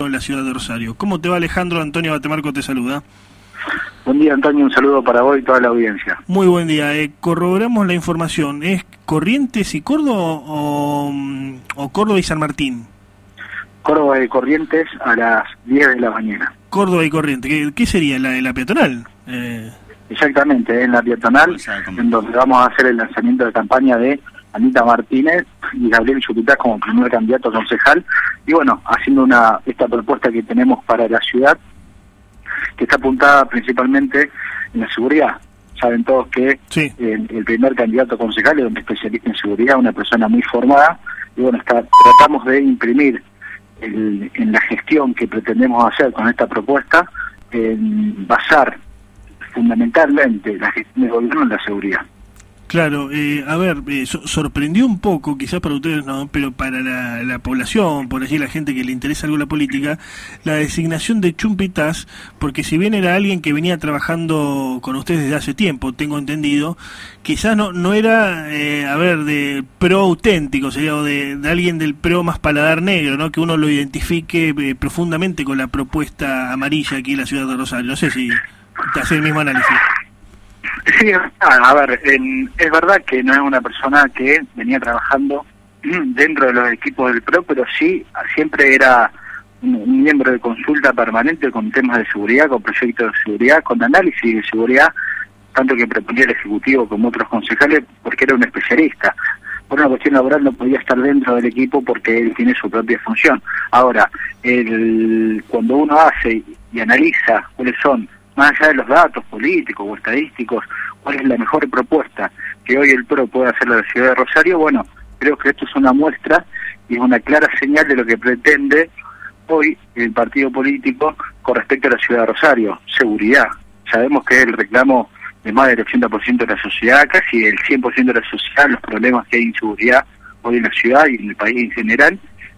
en la ciudad de Rosario. ¿Cómo te va, Alejandro? Antonio Batemarco te saluda. Buen día, Antonio, un saludo para vos y toda la audiencia. Muy buen día. Corroboramos la información. ¿Es Corrientes y Córdoba o Córdoba y San Martín? Córdoba y Corrientes a las 10 de la mañana. Córdoba y Corrientes. ¿Qué sería? ¿La peatonal? Exactamente, en la peatonal, en donde vamos a hacer el lanzamiento de campaña de Anita Martínez y Gabriel Chupitaz como primer candidato a concejal. Y bueno, haciendo esta propuesta que tenemos para la ciudad, que está apuntada principalmente en la seguridad. Saben todos que sí, el primer candidato a concejal es un especialista en seguridad, una persona muy formada, y bueno, tratamos de imprimir en la gestión que pretendemos hacer con esta propuesta, basar fundamentalmente la gestión del gobierno en la seguridad. Claro, sorprendió un poco, quizás para ustedes no, pero para la población, por allí la gente que le interesa algo la política, la designación de Chupitaz, porque si bien era alguien que venía trabajando con ustedes desde hace tiempo, tengo entendido, quizás no era, de pro auténtico, sería de alguien del pro más paladar negro, ¿no? Que uno lo identifique profundamente con la propuesta amarilla aquí en la ciudad de Rosario. No sé si te hace el mismo análisis. Sí, es verdad que no es una persona que venía trabajando dentro de los equipos del PRO, pero sí siempre era un miembro de consulta permanente con temas de seguridad, con proyectos de seguridad, con análisis de seguridad, tanto que proponía el Ejecutivo como otros concejales, porque era un especialista. Por una cuestión laboral no podía estar dentro del equipo porque él tiene su propia función. Ahora, cuando uno hace y analiza cuáles son, más allá de los datos políticos o estadísticos, cuál es la mejor propuesta que hoy el PRO puede hacer a la ciudad de Rosario, bueno, creo que esto es una muestra y es una clara señal de lo que pretende hoy el partido político con respecto a la ciudad de Rosario: seguridad. Sabemos que es el reclamo de más del 80% de la sociedad, casi el 100% de la sociedad, los problemas que hay en seguridad hoy en la ciudad y en el país en general.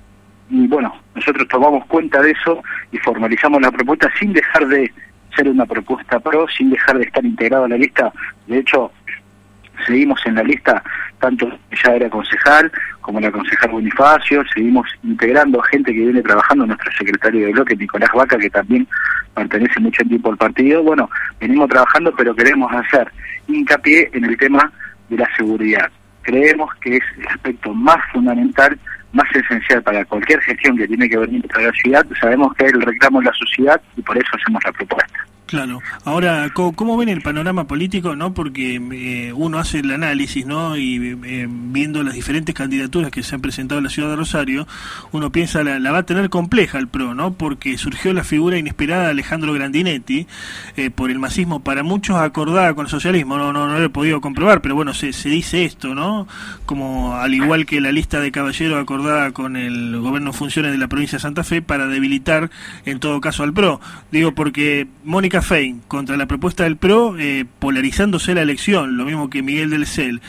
Y bueno, nosotros tomamos cuenta de eso y formalizamos la propuesta sin dejar de ser una propuesta PRO, sin dejar de estar integrado a la lista. De hecho, seguimos en la lista, tanto que ya era concejal, como la concejal Bonifacio, seguimos integrando a gente que viene trabajando, nuestro secretario de bloque, Nicolás Vaca, que también pertenece mucho tiempo al partido. Bueno, venimos trabajando, pero queremos hacer hincapié en el tema de la seguridad. Creemos que es el aspecto más fundamental, más esencial para cualquier gestión que tiene que venir para la ciudad. Sabemos que es el reclamo de la sociedad y por eso hacemos la propuesta. Claro. Ahora, ¿cómo ven el panorama político, no? Porque uno hace el análisis, ¿no? Y viendo las diferentes candidaturas que se han presentado en la ciudad de Rosario, uno piensa la va a tener compleja el PRO, ¿no? Porque surgió la figura inesperada de Alejandro Grandinetti, por el masismo, para muchos acordada con el socialismo. No lo he podido comprobar, pero bueno, se dice esto, ¿no? Como al igual que la lista de caballeros acordada con el gobierno en funciones de la provincia de Santa Fe para debilitar en todo caso al PRO. Digo, porque Mónica Fein contra la propuesta del PRO, polarizándose la elección, lo mismo que Miguel del Cel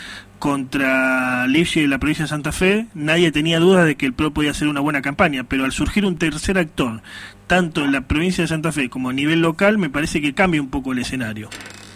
contra Lipsi de la provincia de Santa Fe, nadie tenía dudas de que el PRO podía hacer una buena campaña, pero al surgir un tercer actor, tanto en la provincia de Santa Fe como a nivel local, me parece que cambia un poco el escenario.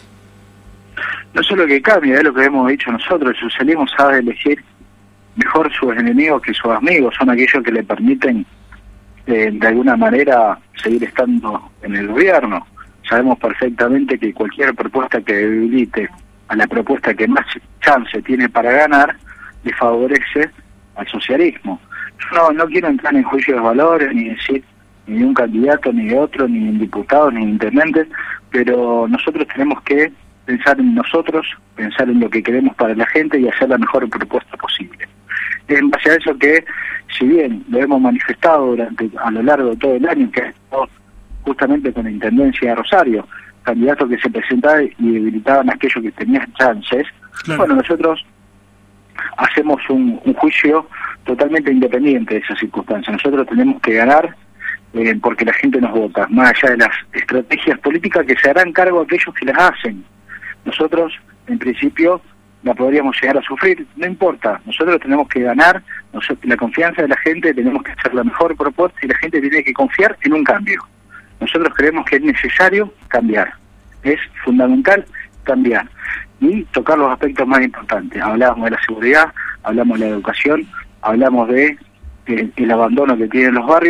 No solo que cambia, es lo que hemos dicho nosotros: el socialismo sabe elegir mejor sus enemigos que sus amigos, son aquellos que le permiten de alguna manera seguir estando en el gobierno. Sabemos perfectamente que cualquier propuesta que debilite a la propuesta que más chance tiene para ganar, le favorece al socialismo. Yo no quiero entrar en juicio de valores, ni decir ni de un candidato, ni de otro, ni en diputados, ni en intendentes, pero nosotros tenemos que pensar en nosotros, pensar en lo que queremos para la gente y hacer la mejor propuesta posible. Es en base a eso que, si bien lo hemos manifestado a lo largo de todo el año, que justamente con la Intendencia de Rosario, candidatos que se presentaban y debilitaban a aquellos que tenían chances, claro. Bueno, nosotros hacemos un juicio totalmente independiente de esas circunstancias. Nosotros tenemos que ganar porque la gente nos vota, más allá de las estrategias políticas que se harán cargo aquellos que las hacen. Nosotros, en principio, la podríamos llegar a sufrir, no importa, nosotros tenemos que ganar, la confianza de la gente, tenemos que hacer la mejor propuesta y la gente tiene que confiar en un cambio. Nosotros creemos que es necesario cambiar, es fundamental cambiar y tocar los aspectos más importantes. Hablamos de la seguridad, hablamos de la educación, hablamos de el abandono que tienen los barrios,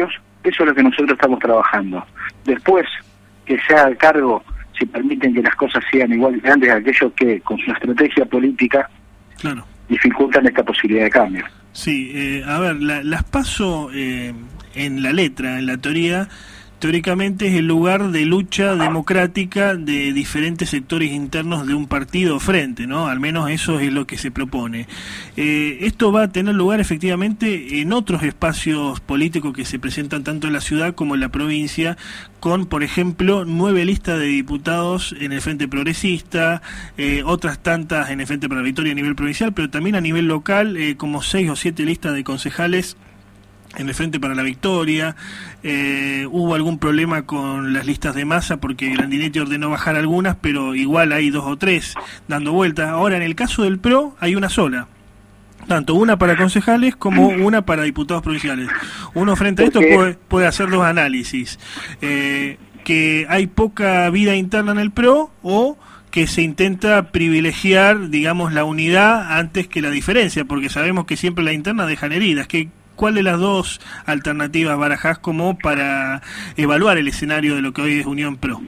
Eso es lo que nosotros estamos trabajando. Después, que se haga cargo, si permiten que las cosas sigan igual que antes, aquellos que con su estrategia política dificultan esta posibilidad de cambio. Sí, a ver, las PASO en la letra, en la teoría, teóricamente es el lugar de lucha democrática de diferentes sectores internos de un partido o frente, ¿no? Al menos eso es lo que se propone. Esto va a tener lugar efectivamente en otros espacios políticos que se presentan tanto en la ciudad como en la provincia, con, por ejemplo, 9 listas de diputados en el Frente Progresista, otras tantas en el Frente para la Victoria a nivel provincial, pero también a nivel local, como 6 o 7 listas de concejales en el Frente para la Victoria. Hubo algún problema con las listas de masa porque Grandinetti ordenó bajar algunas, pero igual hay 2 o 3 dando vueltas. Ahora, en el caso del PRO, hay una sola. Tanto una para concejales como una para diputados provinciales. Uno frente a esto puede hacer 2 análisis. Que hay poca vida interna en el PRO o que se intenta privilegiar, digamos, la unidad antes que la diferencia, porque sabemos que siempre la interna dejan heridas. ¿Cuál de las 2 alternativas barajás como para evaluar el escenario de lo que hoy es Unión PRO?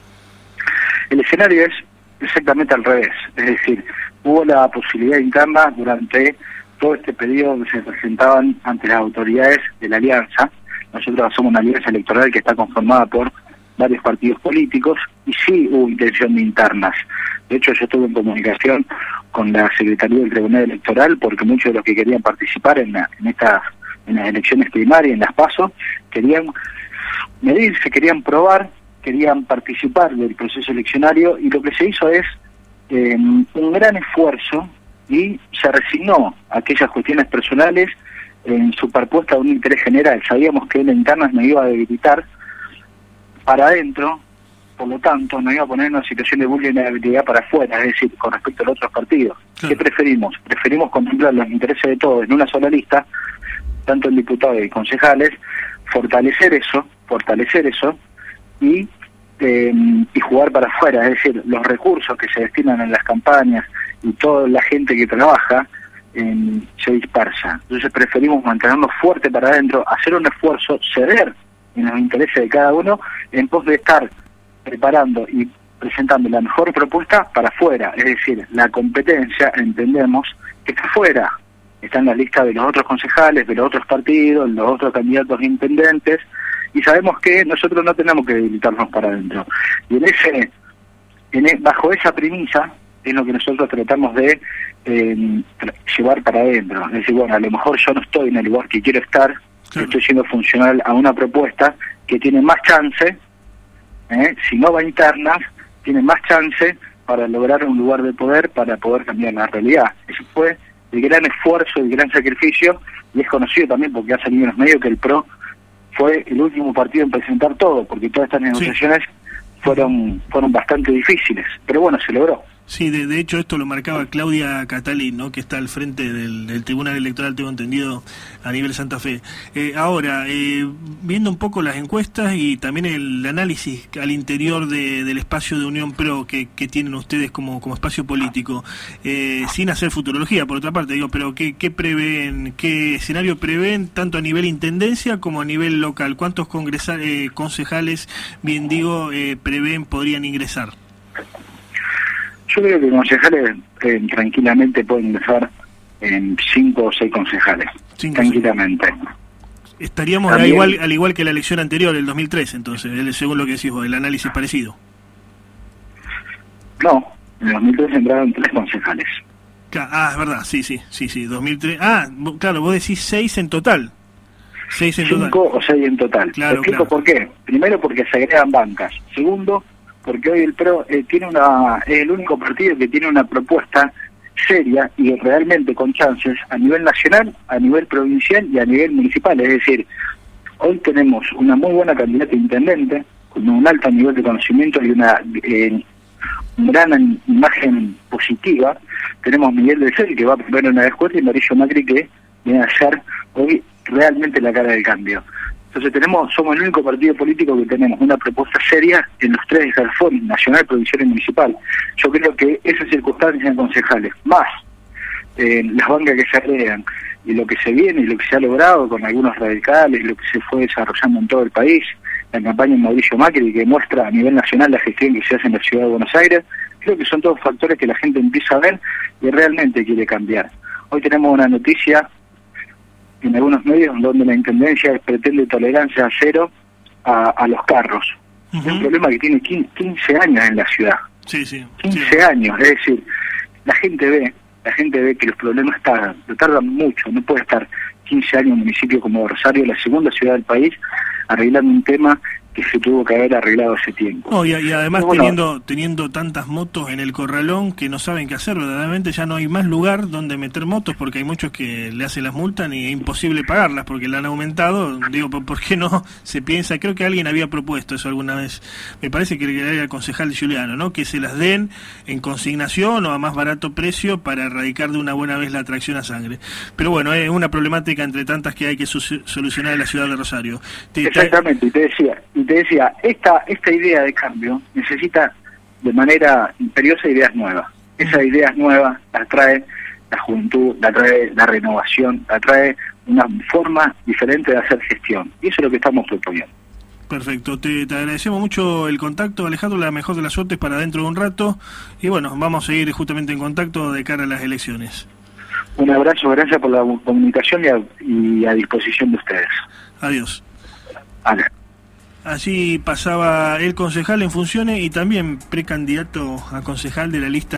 El escenario es exactamente al revés. Es decir, hubo la posibilidad interna durante todo este periodo que se presentaban ante las autoridades de la alianza. Nosotros somos una alianza electoral que está conformada por varios partidos políticos y sí hubo intención de internas. De hecho, yo estuve en comunicación con la Secretaría del Tribunal Electoral porque muchos de los que querían participar en las elecciones primarias, en las PASO, querían medirse, querían probar, querían participar del proceso eleccionario, y lo que se hizo es un gran esfuerzo y se resignó a aquellas cuestiones personales en superpuesta a un interés general. Sabíamos que la interna nos iba a debilitar para adentro, por lo tanto nos iba a poner en una situación de vulnerabilidad para afuera, es decir, con respecto a los otros partidos. ¿Qué preferimos? Preferimos contemplar los intereses de todos en una sola lista, tanto en diputados y concejales, fortalecer eso y jugar para afuera, es decir, los recursos que se destinan en las campañas y toda la gente que trabaja se dispersa. Entonces preferimos mantenernos fuerte para adentro, hacer un esfuerzo, ceder en los intereses de cada uno, en pos de estar preparando y presentando la mejor propuesta para afuera. Es decir, la competencia, entendemos, que está afuera. Está en la lista de los otros concejales, de los otros partidos, los otros candidatos intendentes, y sabemos que nosotros no tenemos que debilitarnos para adentro. Y bajo esa premisa es lo que nosotros tratamos de llevar para adentro. Es decir, bueno, a lo mejor yo no estoy en el lugar que quiero estar, estoy siendo funcional a una propuesta que tiene más chance, si no va a internas, tiene más chance para lograr un lugar de poder, para poder cambiar la realidad. Eso fue el gran esfuerzo, el gran sacrificio, y es conocido también porque ha salido en los medios que el PRO fue el último partido en presentar todo, porque todas estas negociaciones fueron bastante difíciles, pero bueno, se logró. Sí, de hecho esto lo marcaba Claudia Catalín, ¿no?, que está al frente del Tribunal Electoral, tengo entendido, a nivel Santa Fe. Ahora, viendo un poco las encuestas y también el análisis al interior del espacio de Unión PRO que tienen ustedes como espacio político, sin hacer futurología, por otra parte, digo, pero ¿qué prevén, qué escenario prevén tanto a nivel intendencia como a nivel local? ¿Cuántos concejales, bien digo, prevén podrían ingresar? Yo creo que concejales tranquilamente pueden ingresar en 5 o 6 concejales, tranquilamente. Estaríamos al igual que la elección anterior, el 2003, entonces, según lo que decís vos, el análisis parecido. No, en el 2003 entraron 3 concejales. Es verdad, sí, 2003. Claro, vos decís 6 en total. 6 en 5 total. 5 o 6 en total. Claro, explico por qué. Primero, porque se agregan bancas. Segundo, porque hoy el PRO es el único partido que tiene una propuesta seria y realmente con chances a nivel nacional, a nivel provincial y a nivel municipal. Es decir, hoy tenemos una muy buena candidata a intendente, con un alto nivel de conocimiento y una gran imagen positiva. Tenemos Miguel del Cel, que va primero en la encuesta, y Mauricio Macri, que viene a ser hoy realmente la cara del cambio. Entonces somos el único partido político que tenemos una propuesta seria en los 3 escalafones, nacional, provincial y municipal. Yo creo que esas circunstancias en concejales, más las bancas que se agregan, y lo que se viene y lo que se ha logrado con algunos radicales y lo que se fue desarrollando en todo el país, la campaña de Mauricio Macri que muestra a nivel nacional la gestión que se hace en la ciudad de Buenos Aires, creo que son todos factores que la gente empieza a ver y realmente quiere cambiar. Hoy tenemos una noticia en algunos medios donde la Intendencia pretende tolerancia cero a los carros. Es un problema que tiene 15 años en la ciudad. Sí, sí. 15 años, es decir, la gente ve que los problemas tardan mucho, no puede estar 15 años en un municipio como Rosario, la segunda ciudad del país, arreglando un tema que se tuvo que haber arreglado hace tiempo. No, y además teniendo tantas motos en el corralón que no saben qué hacer, verdaderamente ya no hay más lugar donde meter motos porque hay muchos que le hacen las multas y es imposible pagarlas porque la han aumentado. Digo, ¿por qué no se piensa? Creo que alguien había propuesto eso alguna vez, me parece que era el concejal Giuliano, ¿no? Que se las den en consignación o a más barato precio para erradicar de una buena vez la atracción a sangre. Pero bueno, es una problemática entre tantas que hay que solucionar en la ciudad de Rosario. Exactamente, y te decía, esta idea de cambio necesita de manera imperiosa ideas nuevas. Esas ideas nuevas las trae la juventud, la trae la renovación, la trae una forma diferente de hacer gestión. Y eso es lo que estamos proponiendo. Perfecto, te agradecemos mucho el contacto, Alejandro, la mejor de las suertes para dentro de un rato. Y bueno, vamos a seguir justamente en contacto de cara a las elecciones. Un abrazo, gracias por la comunicación y a disposición de ustedes. Adiós. Adiós. Así pasaba el concejal en funciones y también precandidato a concejal de la lista